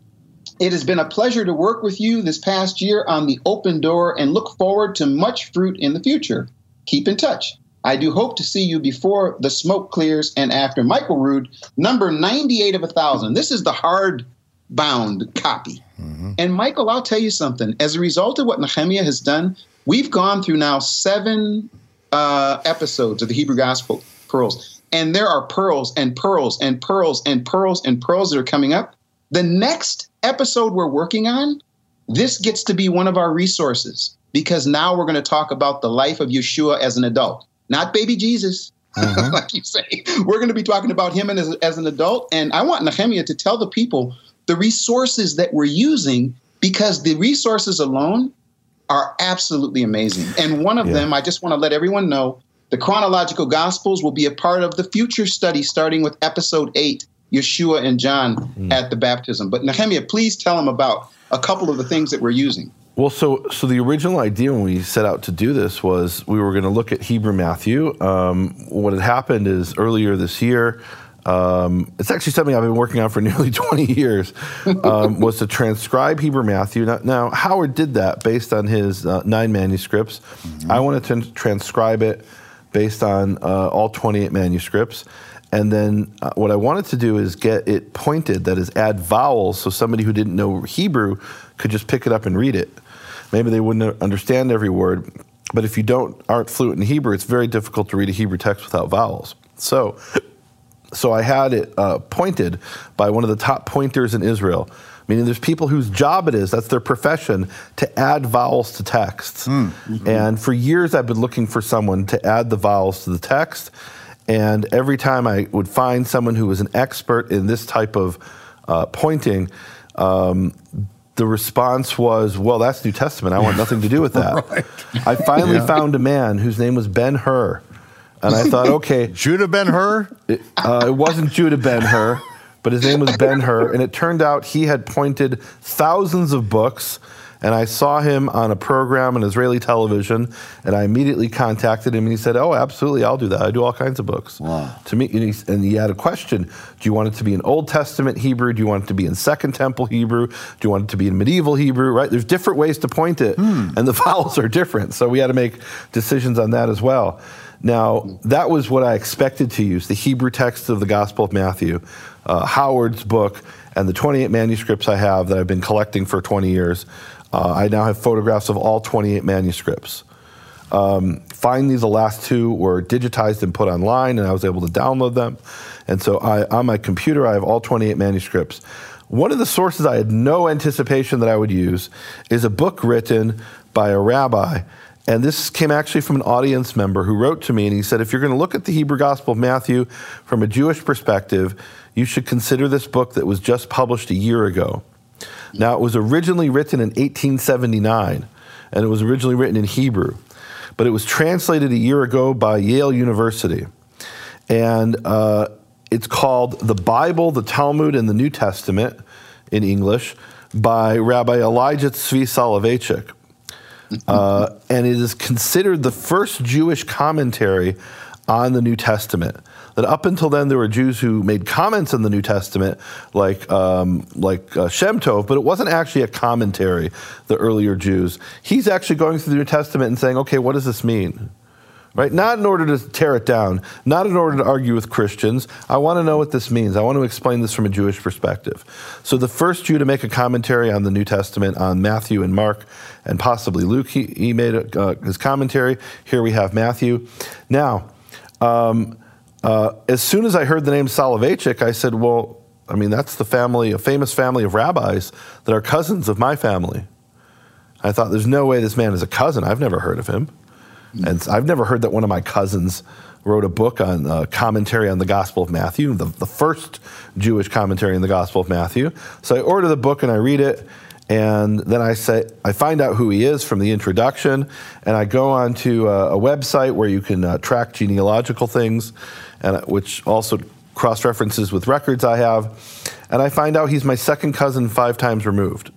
it has been a pleasure to work with you this past year on the Open Door and look forward to much fruit in the future. Keep in touch. I do hope to see you before the smoke clears and after. Michael Rood, number ninety-eight of a thousand. This is the hard bound copy. Mm-hmm. And Michael, I'll tell you something. As a result of what Nehemiah has done, we've gone through now seven uh, episodes of the Hebrew Gospel Pearls. And there are pearls and pearls and pearls and pearls and pearls that are coming up. The next episode we're working on, this gets to be one of our resources, because now we're going to talk about the life of Yeshua as an adult, not baby Jesus. Uh-huh. Like you say, we're going to be talking about him as, as an adult. And I want Nehemiah to tell the people the resources that we're using, because the resources alone are absolutely amazing. And one of yeah. them, I just want to let everyone know, the chronological gospels will be a part of the future study, starting with episode eight, Yeshua and John mm. at the baptism. But Nehemiah, please tell them about a couple of the things that we're using. Well, so so the original idea when we set out to do this was we were going to look at Hebrew Matthew. Um, what had happened is earlier this year, um, it's actually something I've been working on for nearly twenty years, um, was to transcribe Hebrew Matthew. Now, now Howard did that based on his uh, nine manuscripts. Mm-hmm. I wanted to transcribe it based on uh, all twenty-eight manuscripts. And then uh, what I wanted to do is get it pointed, that is add vowels, so somebody who didn't know Hebrew could just pick it up and read it. Maybe they wouldn't understand every word, but if you don't aren't fluent in Hebrew, it's very difficult to read a Hebrew text without vowels. So, so I had it uh, pointed by one of the top pointers in Israel, meaning there's people whose job it is, that's their profession, to add vowels to texts. Mm-hmm. And for years I've been looking for someone to add the vowels to the text, and every time I would find someone who was an expert in this type of uh, pointing, um, the response was, well, that's New Testament. I want nothing to do with that. Right. I finally yeah. found a man whose name was Ben-Hur. And I thought, okay. Judah Ben-Hur? It, uh, it wasn't Judah Ben-Hur, but his name was Ben-Hur. And it turned out he had pointed thousands of books. And I saw him on a program on Israeli television, and I immediately contacted him, and he said, oh, absolutely, I'll do that. I do all kinds of books. Wow. To me, and he, and he had a question. Do you want it to be in Old Testament Hebrew? Do you want it to be in Second Temple Hebrew? Do you want it to be in medieval Hebrew? Right? There's different ways to point it, hmm. and the vowels are different. So we had to make decisions on that as well. Now, that was what I expected to use, the Hebrew text of the Gospel of Matthew, uh, Howard's book, and the twenty-eight manuscripts I have that I've been collecting for twenty years. Uh, I now have photographs of all twenty-eight manuscripts. Um, finally, the last two were digitized and put online, and I was able to download them. And so I, on my computer, I have all twenty-eight manuscripts. One of the sources I had no anticipation that I would use is a book written by a rabbi. And this came actually from an audience member who wrote to me, and he said, if you're going to look at the Hebrew Gospel of Matthew from a Jewish perspective, you should consider this book that was just published a year ago. Now, it was originally written in eighteen seventy-nine, and it was originally written in Hebrew, but it was translated a year ago by Yale University. And uh, it's called The Bible, the Talmud, and the New Testament in English by Rabbi Elijah Tzvi Soloveitchik. Uh, and it is considered the first Jewish commentary on the New Testament. That up until then, there were Jews who made comments on the New Testament, like um, like uh, Shem Tov, but it wasn't actually a commentary, the earlier Jews. He's actually going through the New Testament and saying, okay, what does this mean? Right? Not in order to tear it down, not in order to argue with Christians. I want to know what this means. I want to explain this from a Jewish perspective. So the first Jew to make a commentary on the New Testament, on Matthew and Mark, and possibly Luke, he, he made a, uh, his commentary. Here we have Matthew. Now, um, Uh, as soon as I heard the name Soloveitchik, I said, well, I mean, that's the family, a famous family of rabbis that are cousins of my family. I thought, there's no way this man is a cousin. I've never heard of him. Mm. And I've never heard that one of my cousins wrote a book on uh, commentary on the Gospel of Matthew, the, the first Jewish commentary on the Gospel of Matthew. So I order the book and I read it. And then I say, I find out who he is from the introduction, and I go on to a, a website where you can uh, track genealogical things, and which also cross-references with records I have. And I find out he's my second cousin five times removed.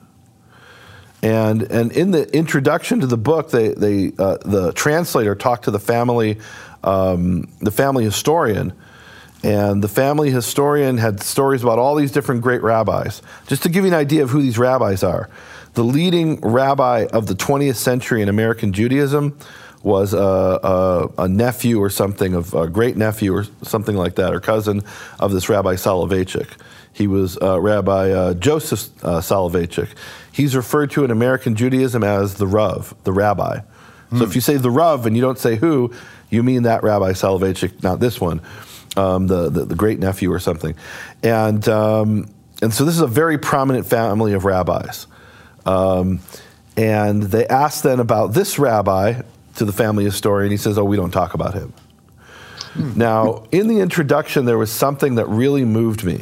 And and in the introduction to the book, they they uh, the translator talked to the family, um, the family historian. And the family historian had stories about all these different great rabbis. Just to give you an idea of who these rabbis are, the leading rabbi of the twentieth century in American Judaism was a, a, a nephew or something, of a great nephew or something like that, or cousin of this Rabbi Soloveitchik. He was uh, Rabbi uh, Joseph uh, Soloveitchik. He's referred to in American Judaism as the Rav, the rabbi. So if you say the Rav and you don't say who, you mean that Rabbi Soloveitchik, not this one, um, the, the the great nephew or something. And um, and so this is a very prominent family of rabbis. Um, and they asked then about this rabbi to the family historian. He says, oh, we don't talk about him. Hmm. Now, in the introduction, there was something that really moved me.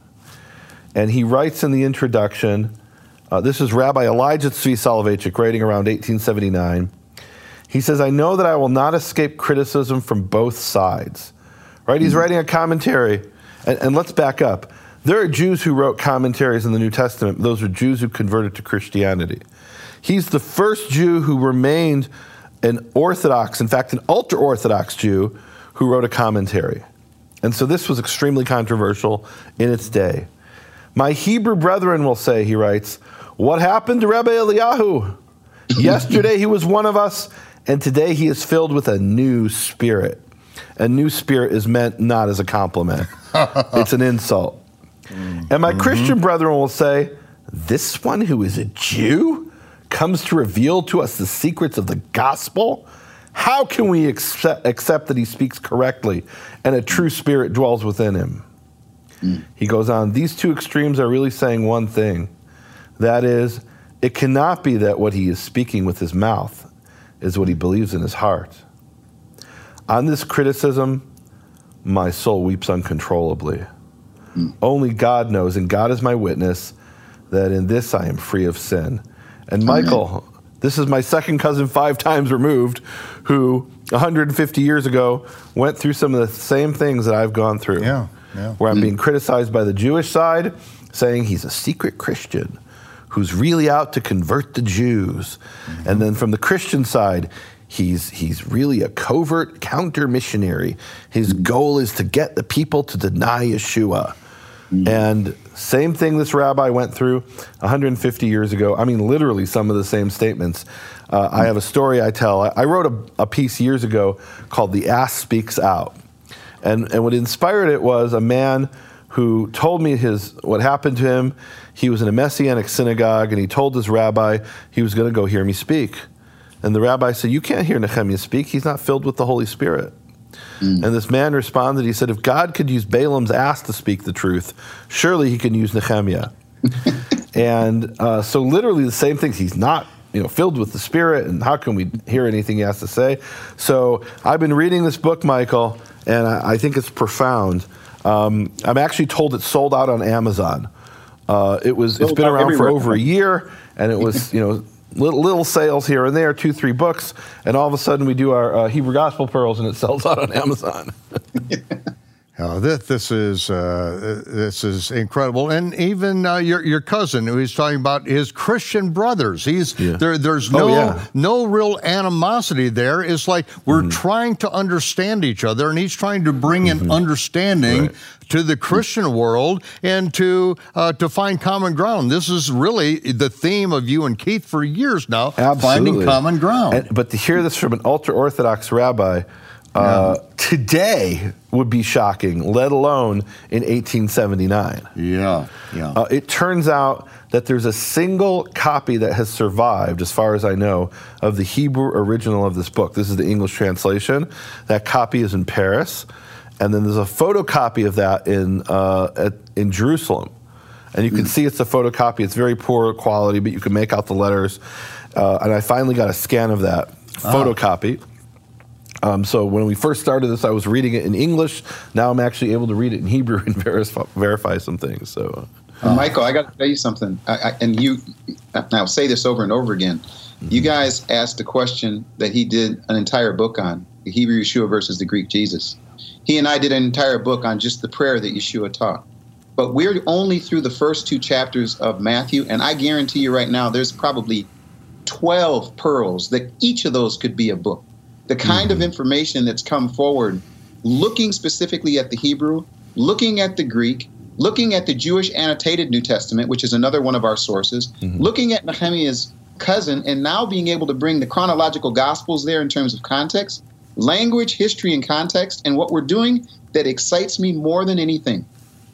And he writes in the introduction, uh, this is Rabbi Elijah Tzvi Soloveitchik writing around eighteen seventy-nine. He says, I know that I will not escape criticism from both sides. Right? He's mm-hmm. writing a commentary. And, and let's back up. There are Jews who wrote commentaries in the New Testament. Those are Jews who converted to Christianity. He's the first Jew who remained an Orthodox, in fact, an ultra-Orthodox Jew who wrote a commentary. And so this was extremely controversial in its day. My Hebrew brethren will say, he writes, what happened to Rabbi Eliyahu? Yesterday he was one of us, and today he is filled with a new spirit. A new spirit is meant not as a compliment. It's an insult. Mm-hmm. And my Christian brethren will say, this one who is a Jew comes to reveal to us the secrets of the gospel? How can we accept, accept that he speaks correctly and a true spirit dwells within him? Mm. He goes on, these two extremes are really saying one thing. That is, it cannot be that what he is speaking with his mouth is what he believes in his heart. On this criticism, my soul weeps uncontrollably. Mm. Only God knows, and God is my witness, that in this I am free of sin. And Michael, Amen. This is my second cousin five times removed, who one hundred fifty years ago went through some of the same things that I've gone through. Yeah, yeah. Where I'm mm. being criticized by the Jewish side, saying he's a secret Christian who's really out to convert the Jews. Mm-hmm. And then from the Christian side, he's he's really a covert counter-missionary. His goal is to get the people to deny Yeshua. Mm-hmm. And same thing this rabbi went through one hundred fifty years ago. I mean, literally some of the same statements. Uh, mm-hmm. I have a story I tell. I, I wrote a, a piece years ago called The Ass Speaks Out. And, and what inspired it was a man who told me his what happened to him. He was in a Messianic synagogue, and he told his rabbi he was going to go hear me speak. And the rabbi said, you can't hear Nehemiah speak. He's not filled with the Holy Spirit. Mm. And this man responded, he said, if God could use Balaam's ass to speak the truth, surely he can use Nehemiah. And uh, so literally the same things. He's not you know, filled with the Spirit, and how can we hear anything he has to say? So I've been reading this book, Michael, and I, I think it's profound. Um, I'm actually told it's sold out on Amazon. Uh, it was, it's been around for over a year, and it was, you know, little, little sales here and there, two, three books, and all of a sudden we do our uh, Hebrew Gospel Pearls, and it sells out on Amazon. Oh, this, this is uh, this is incredible, and even uh, your your cousin, who he's talking about, his Christian brothers. He's yeah. there. There's no oh, yeah. no real animosity there. It's like we're mm-hmm. trying to understand each other, and he's trying to bring mm-hmm. an understanding right. to the Christian world and to uh, to find common ground. This is really the theme of you and Keith for years now, Absolutely. finding common ground. And, but to hear this from an ultra-Orthodox rabbi uh, yeah. today would be shocking, let alone in eighteen seventy-nine. Yeah, yeah. Uh, it turns out that there's a single copy that has survived, as far as I know, of the Hebrew original of this book. This is the English translation. That copy is in Paris. And then there's a photocopy of that in uh, at, in Jerusalem. And you can mm. see it's a photocopy. It's very poor quality, but you can make out the letters. Uh, and I finally got a scan of that photocopy. Um, so when we first started this, I was reading it in English. Now I'm actually able to read it in Hebrew and verify, verify some things. So, uh, Michael, I got to tell you something. I, I, and you, I'll say this over and over again. Mm-hmm. You guys asked a question that he did an entire book on, the Hebrew Yeshua versus the Greek Jesus. He and I did an entire book on just the prayer that Yeshua taught. But we're only through the first two chapters of Matthew, and I guarantee you right now there's probably twelve pearls that each of those could be a book. The kind mm-hmm. of information that's come forward, looking specifically at the Hebrew, looking at the Greek, looking at the Jewish annotated New Testament, which is another one of our sources, mm-hmm. looking at Nehemiah's cousin, and now being able to bring the chronological Gospels there in terms of context, language, history, and context. And what we're doing that excites me more than anything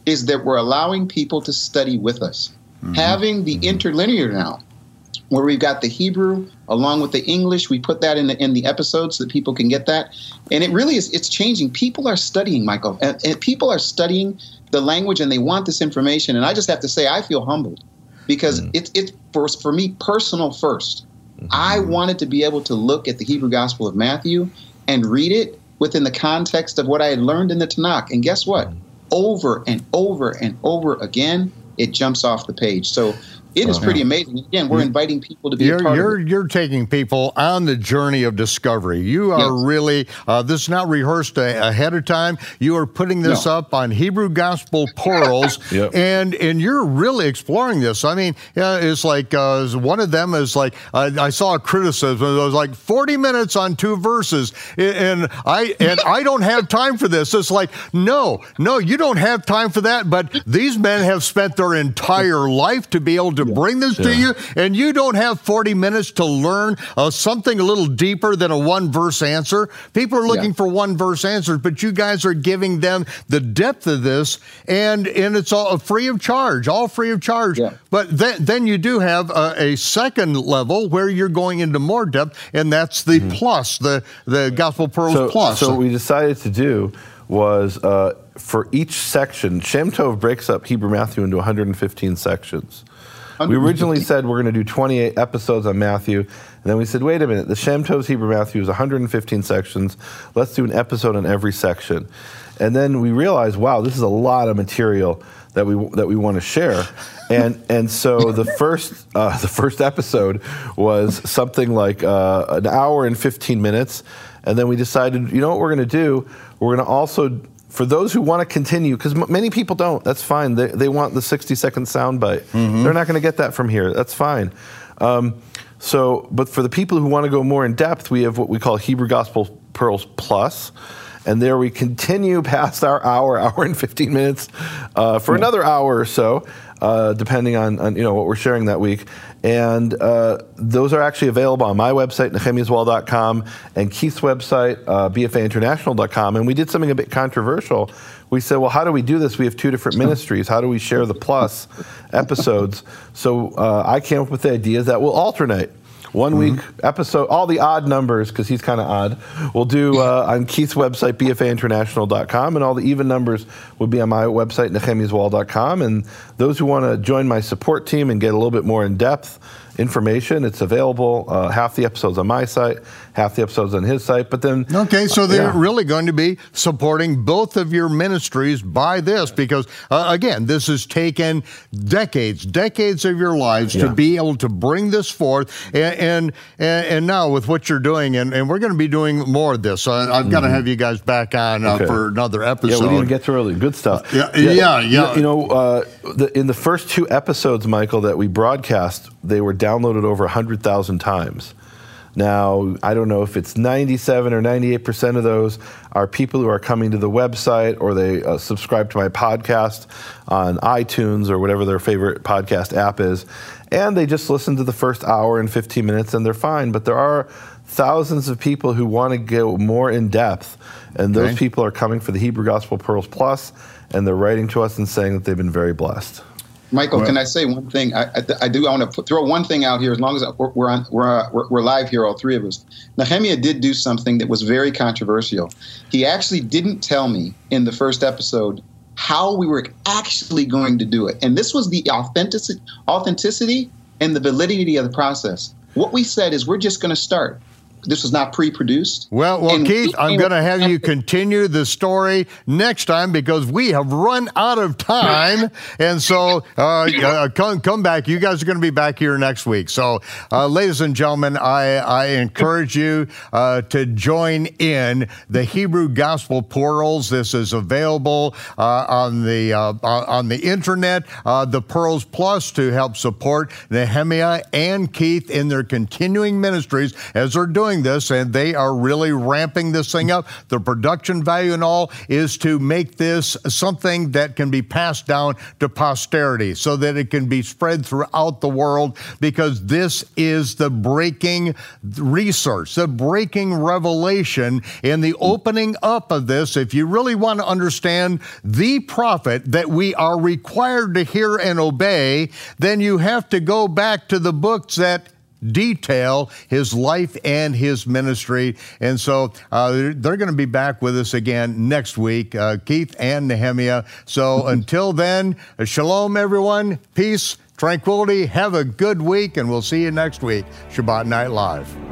is that we're allowing people to study with us. Mm-hmm. Having the mm-hmm. interlinear now, where we've got the Hebrew along with the English, we put that in the in the episodes so that people can get that. And it really is, it's changing. People are studying, Michael, and, and people are studying the language and they want this information. And I just have to say, I feel humbled because mm-hmm. it's, it's for, for me personal first. Mm-hmm. I wanted to be able to look at the Hebrew Gospel of Matthew and read it within the context of what I had learned in the Tanakh. And guess what? Mm-hmm. Over and over and over again, it jumps off the page. So it is pretty amazing. Again, we're inviting people to be you're, a part you're, of it. You're taking people on the journey of discovery. You are yes. really, uh, this is not rehearsed a, ahead of time. You are putting this no. up on Hebrew Gospel Pearls, yep. and and you're really exploring this. I mean, uh, it's like, uh, one of them is like, uh, I saw a criticism, it was like forty minutes on two verses, and I and I don't have time for this. It's like, no, no, you don't have time for that, but these men have spent their entire life to be able to bring this yeah. to you, and you don't have forty minutes to learn uh, something a little deeper than a one-verse answer. People are looking yeah. for one-verse answers, but you guys are giving them the depth of this, and and it's all free of charge, all free of charge. Yeah. But then, then you do have a, a second level where you're going into more depth, and that's the mm-hmm. plus, the, the Gospel Pearls so, Plus. So what we decided to do was, uh, for each section, Shem Tov breaks up Hebrew Matthew into one hundred fifteen sections. We originally said we're going to do twenty-eight episodes on Matthew, and then we said, wait a minute, the Shem Tov's Hebrew Matthew is one hundred fifteen sections. Let's do an episode on every section. And then we realized, wow, this is a lot of material that we that we want to share. And and so the first uh, the first episode was something like uh, an hour and fifteen minutes, and then we decided, you know what we're going to do? We're going to also, for those who want to continue, because m- many people don't, that's fine. They they want the sixty-second soundbite. Mm-hmm. They're not going to get that from here. That's fine. Um, so, but for the people who want to go more in depth, we have what we call Hebrew Gospel Pearls Plus. And there we continue past our hour, hour and fifteen minutes uh, for another hour or so, uh, depending on, on you know what we're sharing that week. And uh, those are actually available on my website, nehemias wall dot com, and Keith's website, uh, b f a international dot com. And we did something a bit controversial. We said, well, how do we do this? We have two different ministries. How do we share the plus episodes? So uh, I came up with the idea that we'll alternate. One week mm-hmm. episode, all the odd numbers, because he's kind of odd, we'll do uh, on Keith's website, b f a international dot com, and all the even numbers will be on my website, nehemias wall dot com. And those who want to join my support team and get a little bit more in-depth information, it's available. Uh, half the episodes on my site, half the episodes on his site. But then, okay, so they're yeah. really going to be supporting both of your ministries by this, because uh, again, this has taken decades, decades of your lives yeah. to be able to bring this forth, and and, and now with what you're doing, and, and we're going to be doing more of this. So I've mm-hmm. got to have you guys back on uh, okay. for another episode. Yeah, we didn't get to early. Good stuff. Yeah, yeah, yeah. yeah. You know, uh, the, in the first two episodes, Michael, that we broadcast, they were downloaded over one hundred thousand times. Now, I don't know if it's ninety-seven or ninety-eight percent of those are people who are coming to the website, or they uh, subscribe to my podcast on iTunes or whatever their favorite podcast app is, and they just listen to the first hour and fifteen minutes and they're fine. But there are thousands of people who want to go more in depth, and those okay. people are coming for the Hebrew Gospel Pearls Plus, and they're writing to us and saying that they've been very blessed. Michael, can I say one thing? I, I, I do. I want to put, throw one thing out here. As long as we're we're, on, we're, uh, we're we're live here, all three of us. Nehemiah did do something that was very controversial. He actually didn't tell me in the first episode how we were actually going to do it, and this was the authenticity, authenticity, and the validity of the process. What we said is we're just going to start. This was not pre-produced. Well, well, Keith, I'm going to have you continue the story next time, because we have run out of time. And so uh, uh, come, come back. You guys are going to be back here next week. So, uh, ladies and gentlemen, I, I encourage you uh, to join in the Hebrew Gospel Pearls. This is available uh, on the uh, on the internet, uh, the Pearls Plus, to help support Nehemiah and Keith in their continuing ministries as they're doing doing this, and they are really ramping this thing up. The production value and all is to make this something that can be passed down to posterity so that it can be spread throughout the world, because this is the breaking research, the breaking revelation, and the opening up of this. If you really want to understand the prophet that we are required to hear and obey, then you have to go back to the books that detail his life and his ministry. And so uh, they're, they're going to be back with us again next week, uh, Keith and Nehemiah. So until then, shalom, everyone. Peace, tranquility. Have a good week, and we'll see you next week. Shabbat Night Live.